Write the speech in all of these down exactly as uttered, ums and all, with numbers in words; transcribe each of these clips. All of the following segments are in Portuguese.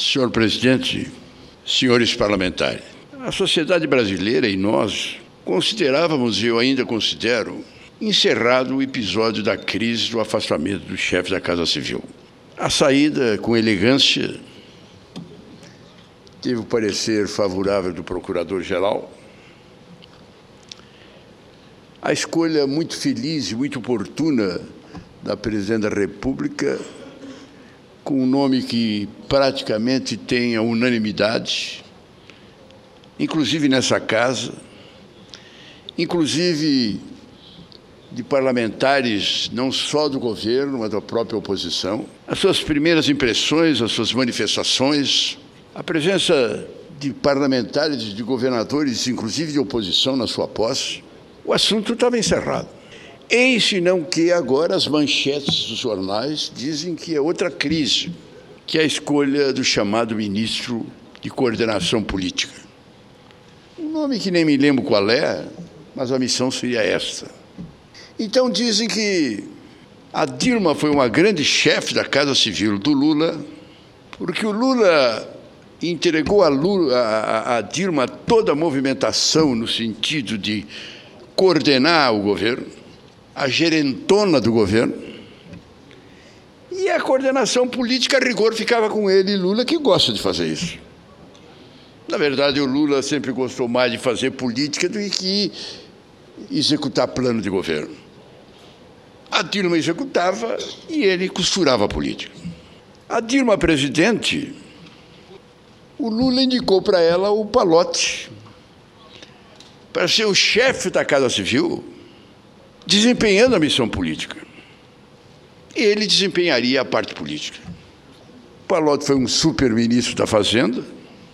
Senhor presidente, senhores parlamentares, a sociedade brasileira e nós considerávamos, e eu ainda considero, encerrado o episódio da crise do afastamento do chefe da Casa Civil. A saída, com elegância, teve o parecer favorável do procurador-geral. A escolha muito feliz e muito oportuna da presidente da República, com um nome que praticamente tem a unanimidade, inclusive nessa casa, inclusive de parlamentares não só do governo, mas da própria oposição. As suas primeiras impressões, as suas manifestações, a presença de parlamentares, de governadores, inclusive de oposição na sua posse, o assunto estava encerrado. Eis senão que agora as manchetes dos jornais dizem que é outra crise, que é a escolha do chamado ministro de coordenação política. Um nome que nem me lembro qual é, mas a missão seria esta. Então dizem que a Dilma foi uma grande chefe da Casa Civil do Lula, porque o Lula entregou a, Lula, a, a Dilma toda a movimentação no sentido de coordenar o governo, a gerentona do governo, e a coordenação política, a rigor, ficava com ele, Lula, que gosta de fazer isso. Na verdade, o Lula sempre gostou mais de fazer política do que executar plano de governo. A Dilma executava e ele costurava a política. A Dilma presidente, o Lula indicou para ela o Pallotti para ser o chefe da Casa Civil, desempenhando a missão política. Ele desempenharia a parte política. O Pallotti foi um super-ministro da Fazenda,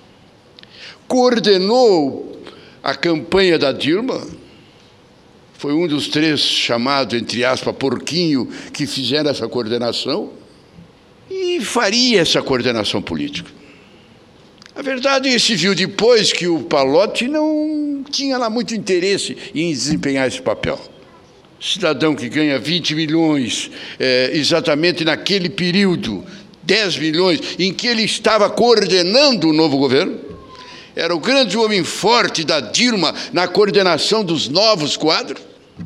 coordenou a campanha da Dilma, foi um dos três chamados, entre aspas, porquinho, que fizeram essa coordenação, e faria essa coordenação política. A verdade se viu depois que o Pallotti não tinha lá muito interesse em desempenhar esse papel. Cidadão que ganha vinte milhões, é, exatamente naquele período, dez milhões, em que ele estava coordenando o novo governo, era o grande homem forte da Dilma na coordenação dos novos quadros.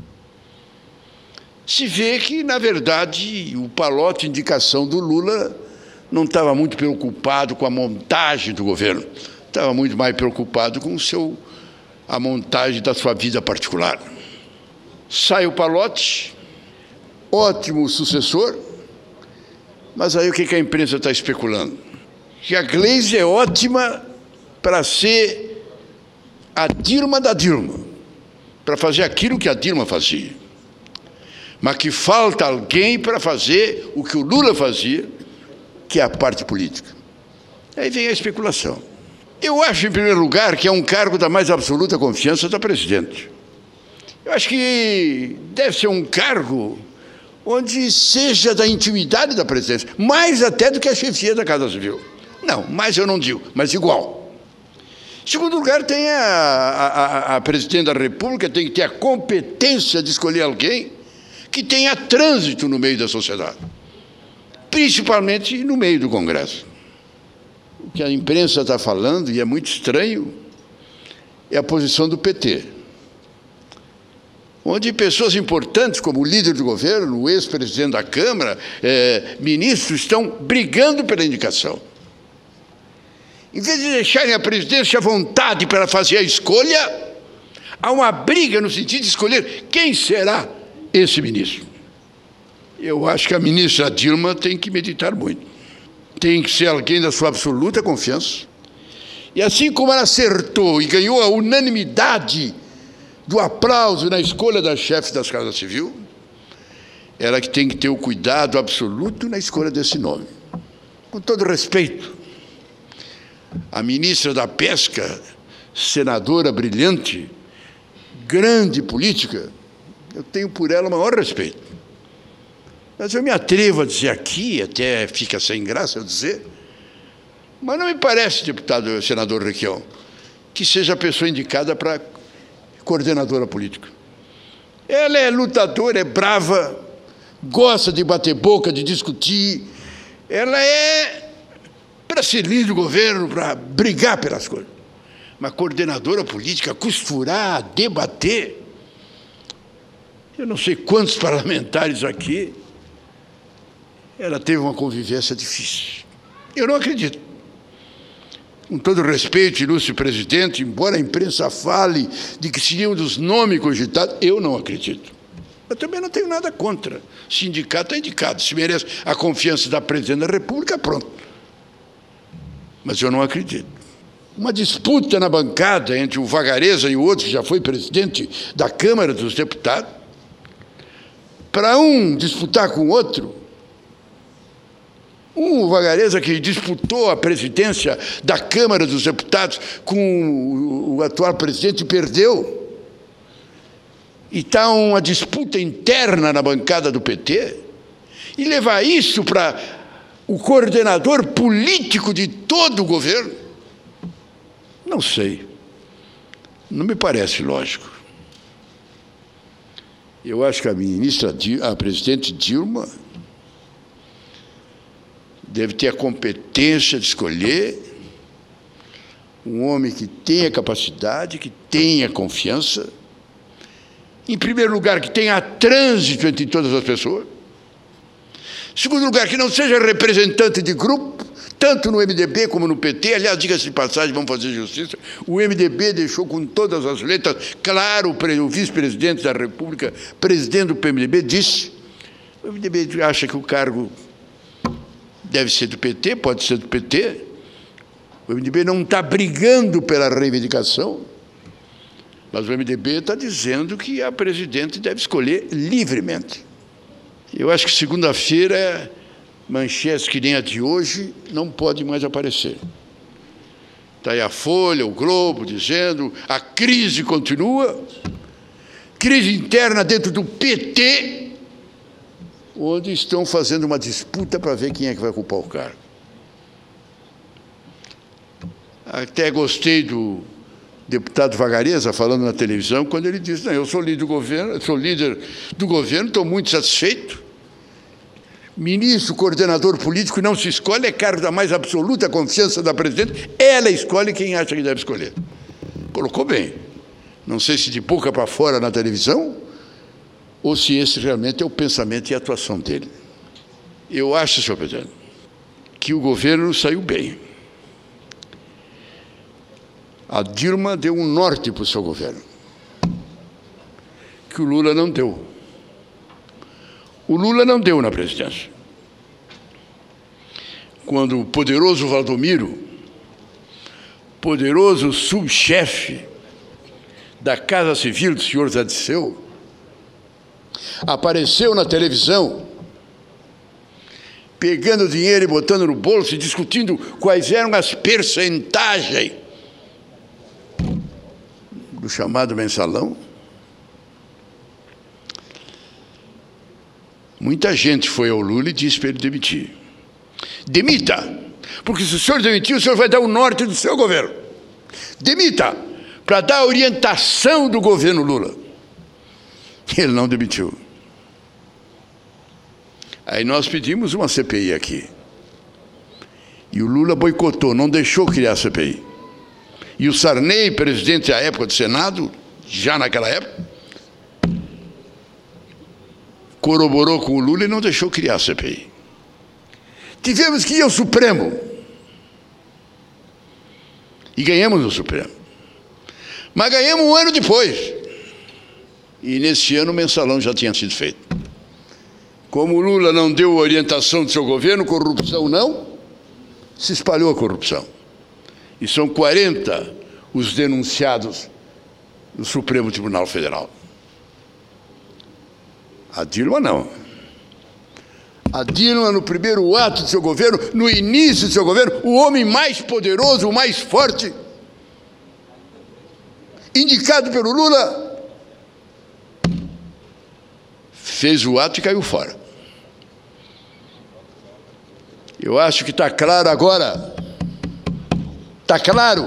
Se vê que, na verdade, o Pallotti, indicação do Lula, não estava muito preocupado com a montagem do governo, estava muito mais preocupado com o seu, a montagem da sua vida particular. Sai o Pallotti, ótimo sucessor, mas aí o que a imprensa está especulando? Que a Gleisi é ótima para ser a Dilma da Dilma, para fazer aquilo que a Dilma fazia, mas que falta alguém para fazer o que o Lula fazia, que é a parte política. Aí vem a especulação. Eu acho, em primeiro lugar, que é um cargo da mais absoluta confiança da presidente. Eu acho que deve ser um cargo onde seja da intimidade da presidência, mais até do que a chefia da Casa Civil. Não, mais eu não digo, mas igual. Em segundo lugar, tem a, a, a presidente da República tem que ter a competência de escolher alguém que tenha trânsito no meio da sociedade, principalmente no meio do Congresso. O que a imprensa está falando, e é muito estranho, é a posição do P T, onde pessoas importantes, como o líder do governo, o ex-presidente da Câmara, eh, ministros, estão brigando pela indicação. Em vez de deixarem a presidência à vontade para fazer a escolha, há uma briga no sentido de escolher quem será esse ministro. Eu acho que a ministra Dilma tem que meditar muito. Tem que ser alguém da sua absoluta confiança. E assim como ela acertou e ganhou a unanimidade do aplauso na escolha da chefe da Casa Civil, ela que tem que ter o cuidado absoluto na escolha desse nome. Com todo respeito, a ministra da Pesca, senadora brilhante, grande política, eu tenho por ela o maior respeito. Mas eu me atrevo a dizer aqui, até fica sem graça eu dizer, mas não me parece, deputado, senador Requião, que seja a pessoa indicada para coordenadora política. Ela é lutadora, é brava, gosta de bater boca, de discutir. Ela é para ser líder do governo, para brigar pelas coisas. Uma coordenadora política, costurar, debater. Eu não sei quantos parlamentares aqui ela teve uma convivência difícil. Eu não acredito. Com todo respeito, ilustre presidente, embora a imprensa fale de que seria um dos nomes cogitados, eu não acredito. Eu também não tenho nada contra. Sindicato é indicado. Se merece a confiança da presidente da República, pronto. Mas eu não acredito. Uma disputa na bancada entre o Vagareza e o outro, que já foi presidente da Câmara dos Deputados, para um disputar com o outro. Um Vagareza que disputou a presidência da Câmara dos Deputados com o atual presidente e perdeu. E está uma disputa interna na bancada do P T. E levar isso para o coordenador político de todo o governo? Não sei. Não me parece lógico. Eu acho que a ministra, a presidente Dilma, deve ter a competência de escolher um homem que tenha capacidade, que tenha confiança, em primeiro lugar, que tenha trânsito entre todas as pessoas, em segundo lugar, que não seja representante de grupo, tanto no M D B como no P T. Aliás, diga-se de passagem, vamos fazer justiça, o M D B deixou com todas as letras, claro, o vice-presidente da República, presidente do M D B, disse, o M D B acha que o cargo deve ser do P T, pode ser do P T. O M D B não está brigando pela reivindicação, mas o M D B está dizendo que a presidente deve escolher livremente. Eu acho que segunda-feira, manchetes que nem a de hoje não pode mais aparecer. Está aí a Folha, o Globo, dizendo a crise continua, crise interna dentro do P T, onde estão fazendo uma disputa para ver quem é que vai ocupar o cargo. Até gostei do deputado Vagareza falando na televisão, quando ele disse, não, eu sou líder do governo, sou líder do governo, estou muito satisfeito. Ministro, coordenador político não se escolhe, é cargo da mais absoluta confiança da presidente, ela escolhe quem acha que deve escolher. Colocou bem. Não sei se de boca para fora na televisão, ou se esse realmente é o pensamento e a atuação dele. Eu acho, senhor presidente, que o governo saiu bem. A Dilma deu um norte para o seu governo, que o Lula não deu. O Lula não deu na presidência. Quando o poderoso Valdomiro, poderoso subchefe da Casa Civil do senhor Zé Disseu, apareceu na televisão, pegando dinheiro e botando no bolso e discutindo quais eram as percentagens do chamado mensalão. Muita gente foi ao Lula e disse para ele demitir. Demita, porque se o senhor demitir, o senhor vai dar o norte do seu governo. Demita, para dar a orientação do governo Lula. Ele não demitiu. Aí nós pedimos uma C P I aqui. E o Lula boicotou, não deixou criar a C P I. E o Sarney, presidente à época do Senado, já naquela época, corroborou com o Lula e não deixou criar a C P I. Tivemos que ir ao Supremo. E ganhamos no Supremo. Mas ganhamos um ano depois. E nesse ano o mensalão já tinha sido feito. Como o Lula não deu orientação do seu governo, corrupção não, se espalhou a corrupção. E são quarenta os denunciados no Supremo Tribunal Federal. A Dilma não. A Dilma, no primeiro ato do seu governo, no início do seu governo, o homem mais poderoso, o mais forte, indicado pelo Lula, fez o ato e caiu fora. Eu acho que está claro agora. Está claro?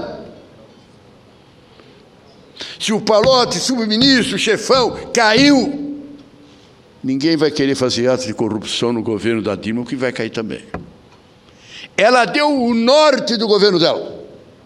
Se o Palocci, subministro, chefão, caiu, ninguém vai querer fazer atos de corrupção no governo da Dilma, que vai cair também. Ela deu o norte do governo dela.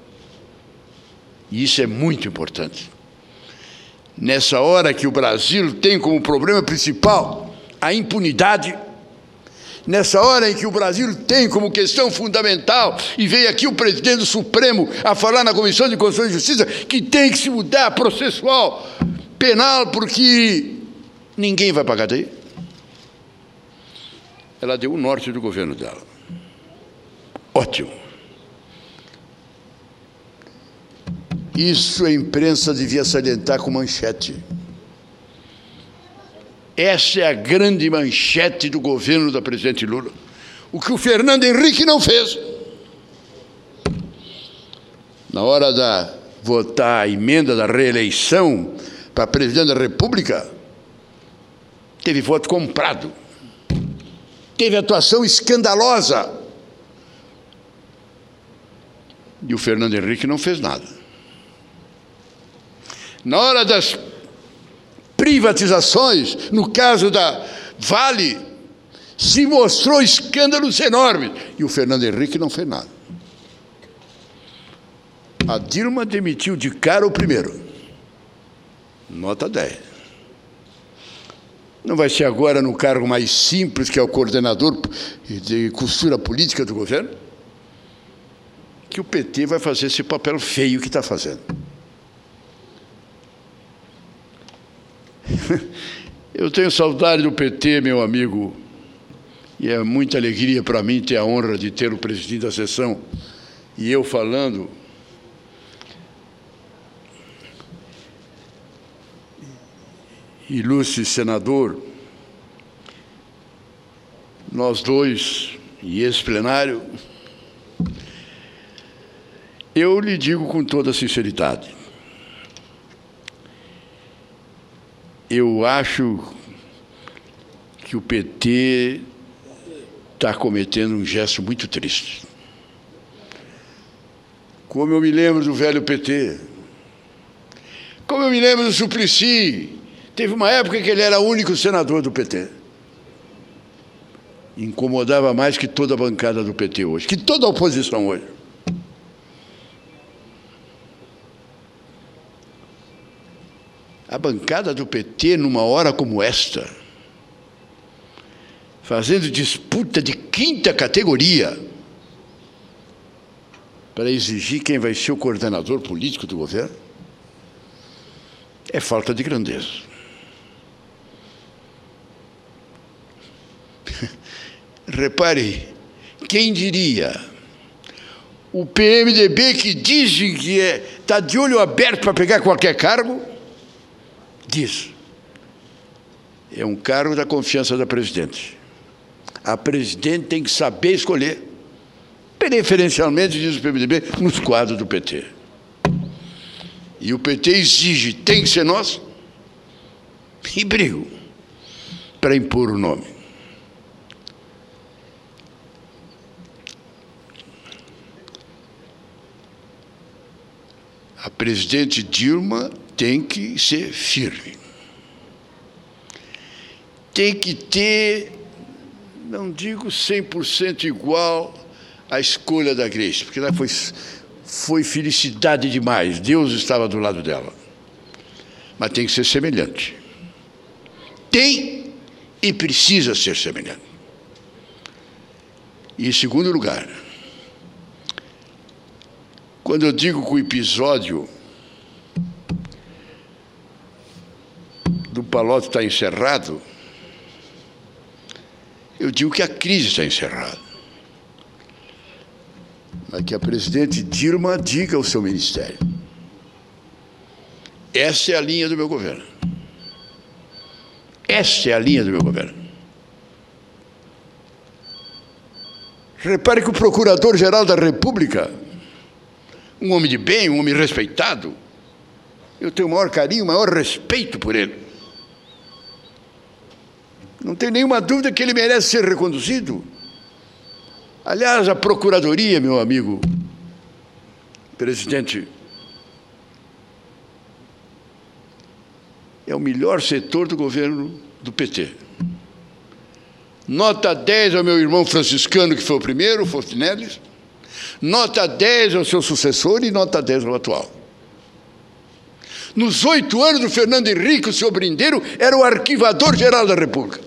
E isso é muito importante. Nessa hora que o Brasil tem como problema principal a impunidade, nessa hora em que o Brasil tem como questão fundamental, e veio aqui o presidente do Supremo a falar na Comissão de Constituição e Justiça, que tem que se mudar processual, penal, porque ninguém vai pagar daí. Ela deu o norte do governo dela. Ótimo. Isso a imprensa devia salientar com manchete. Essa é a grande manchete do governo da presidente Lula. O que o Fernando Henrique não fez. Na hora de votar a emenda da reeleição para presidente da República, teve voto comprado. Teve atuação escandalosa. E o Fernando Henrique não fez nada. Na hora das privatizações, no caso da Vale, se mostrou escândalos enormes. E o Fernando Henrique não fez nada. A Dilma demitiu de cara o primeiro. Nota dez. Não vai ser agora no cargo mais simples, que é o coordenador de costura política do governo, que o P T vai fazer esse papel feio que está fazendo. Eu tenho saudade do P T, meu amigo, e é muita alegria para mim ter a honra de ter o presidente da sessão e eu falando. Ilustre senador, nós dois e esse plenário, eu lhe digo com toda sinceridade, eu acho que o P T está cometendo um gesto muito triste. Como eu me lembro do velho P T, como eu me lembro do Suplicy. Teve uma época que ele era o único senador do P T. Incomodava mais que toda a bancada do P T hoje, que toda a oposição hoje. A bancada do P T, numa hora como esta, fazendo disputa de quinta categoria para exigir quem vai ser o coordenador político do governo, é falta de grandeza. Repare, quem diria, o P M D B que dizem que está é, de olho aberto para pegar qualquer cargo, diz, é um cargo da confiança da presidente. A presidente tem que saber escolher, preferencialmente, diz o P M D B, nos quadros do P T. E o P T exige, tem que ser nosso, e brigo para impor o nome. A presidente Dilma tem que ser firme. Tem que ter, não digo cem por cento igual à escolha da Grace, porque ela foi, foi felicidade demais, Deus estava do lado dela. Mas tem que ser semelhante. Tem e precisa ser semelhante. E, em segundo lugar, quando eu digo que o episódio do Palocci está encerrado, eu digo que a crise está encerrada. Mas que a presidente Dilma diga ao seu ministério: essa é a linha do meu governo. Essa é a linha do meu governo. Repare que o Procurador-Geral da República, um homem de bem, um homem respeitado, eu tenho o maior carinho, o maior respeito por ele. Não tenho nenhuma dúvida que ele merece ser reconduzido. Aliás, a Procuradoria, meu amigo presidente, é o melhor setor do governo do P T. Nota dez ao meu irmão franciscano, que foi o primeiro, Fontinelles. Nota dez ao seu sucessor e nota dez ao atual. Nos oito anos do Fernando Henrique, o senhor Brindeiro era o arquivador-geral da República.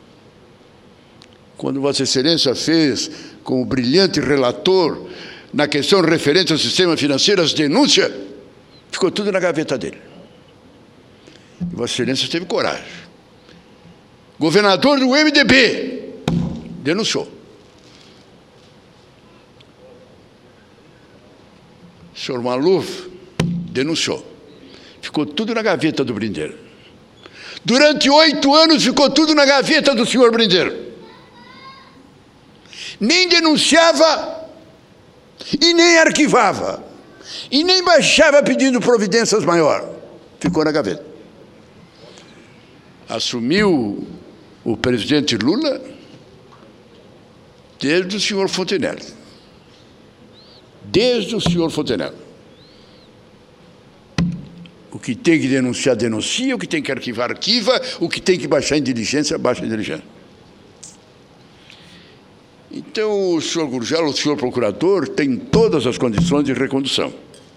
Quando Vossa Excelência fez, como brilhante relator, na questão referente ao sistema financeiro, as denúncias, ficou tudo na gaveta dele. E Vossa Excelência teve coragem. Governador do M D B denunciou. O senhor Maluf denunciou. Ficou tudo na gaveta do Brindeiro. Durante oito anos ficou tudo na gaveta do senhor Brindeiro. Nem denunciava e nem arquivava. E nem baixava pedindo providências maiores. Ficou na gaveta. Assumiu o presidente Lula desde o senhor Fontinelles. Desde o senhor Fontinelles. O que tem que denunciar, denuncia. O que tem que arquivar, arquiva. O que tem que baixar em diligência, baixa em diligência. Então, o senhor Gurgel, o senhor procurador, tem todas as condições de recondução.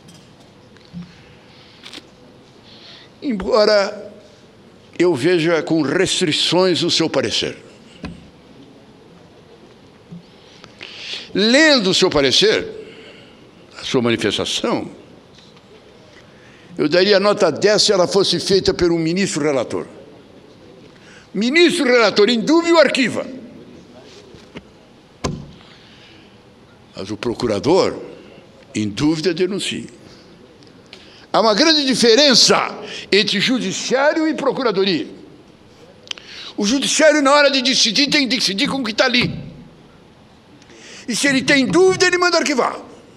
Embora eu veja com restrições o seu parecer. Lendo o seu parecer, a sua manifestação, eu daria nota dez se ela fosse feita por um ministro relator. Ministro relator, em dúvida, o arquiva. Mas o procurador, em dúvida, denuncia. Há uma grande diferença entre judiciário e procuradoria. O judiciário, na hora de decidir, tem que decidir com o que está ali. E se ele tem dúvida, ele manda arquivar.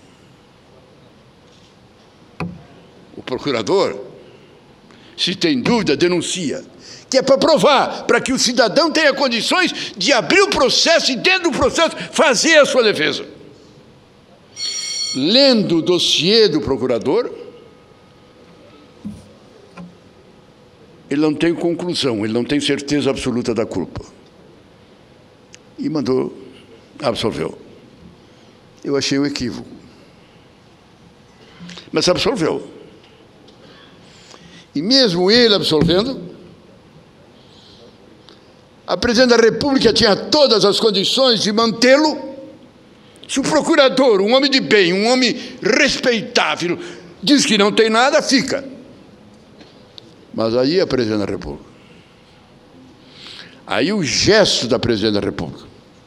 O procurador, se tem dúvida, denuncia. Que é para provar, para que o cidadão tenha condições de abrir o processo e, dentro do processo, fazer a sua defesa. Lendo o dossiê do procurador, ele não tem conclusão, ele não tem certeza absoluta da culpa. E mandou, absolveu. Eu achei um equívoco. Mas absolveu. E mesmo ele absolvendo, a presidente da República tinha todas as condições de mantê-lo. Se o procurador, um homem de bem, um homem respeitável, diz que não tem nada, fica. Mas aí a presidente da República. Aí o gesto da presidente da República.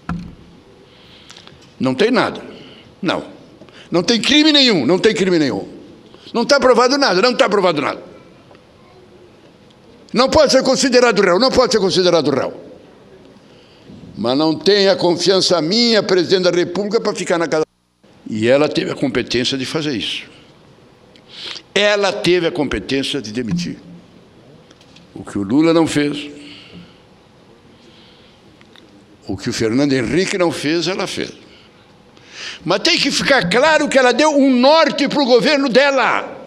Não tem nada. Não. Não tem crime nenhum, não tem crime nenhum. Não está provado nada, não está provado nada. Não pode ser considerado réu, não pode ser considerado réu. Mas não tem a confiança minha, presidente da República, para ficar na casa. E ela teve a competência de fazer isso. Ela teve a competência de demitir. O que o Lula não fez, o que o Fernando Henrique não fez, ela fez. Mas tem que ficar claro que ela deu um norte para o governo dela.